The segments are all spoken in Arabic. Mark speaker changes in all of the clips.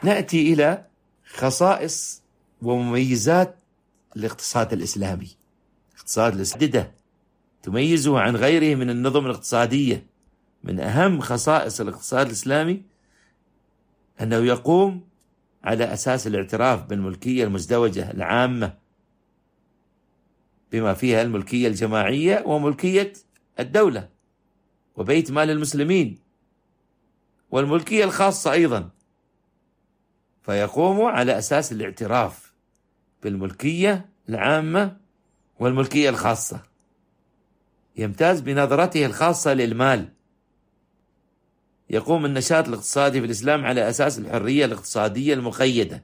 Speaker 1: نأتي إلى خصائص ومميزات الاقتصاد الإسلامي. الاقتصاد الإسلامي تميزه عن غيره من النظم الاقتصادية. من أهم خصائص الاقتصاد الإسلامي أنه يقوم على أساس الاعتراف بالملكية المزدوجة العامة، بما فيها الملكية الجماعية وملكية الدولة وبيت مال المسلمين، والملكية الخاصة أيضا. فيقوم على أساس الاعتراف بالملكية العامة والملكية الخاصة. يمتاز بنظرته الخاصة للمال. يقوم النشاط الاقتصادي في الإسلام على أساس الحرية الاقتصادية المقيدة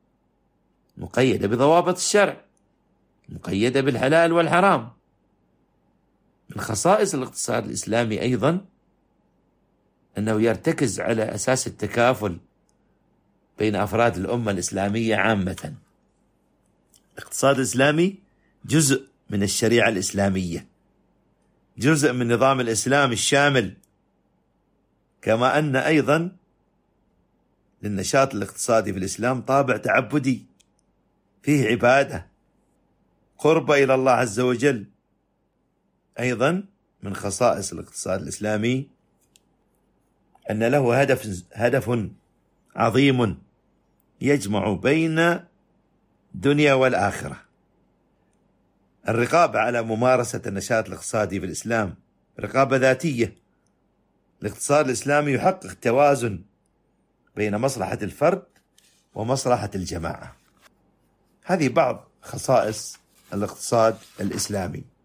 Speaker 1: بضوابط الشرع، مقيدة بالحلال والحرام. من خصائص الاقتصاد الإسلامي أيضا أنه يرتكز على أساس التكافل بين أفراد الأمة الإسلامية عامة. الاقتصاد الإسلامي جزء من الشريعة الإسلامية، جزء من نظام الإسلام الشامل، كما أن أيضا للنشاط الاقتصادي في الإسلام طابع تعبدي، فيه عبادة، قرب إلى الله عز وجل. أيضا من خصائص الاقتصاد الإسلامي أن له هدف عظيم يجمع بين الدنيا والآخرة. الرقابة على ممارسة النشاط الاقتصادي في الإسلام رقابة ذاتية. الاقتصاد الإسلامي يحقق توازن بين مصلحة الفرد ومصلحة الجماعة. هذه بعض خصائص الاقتصاد الإسلامي.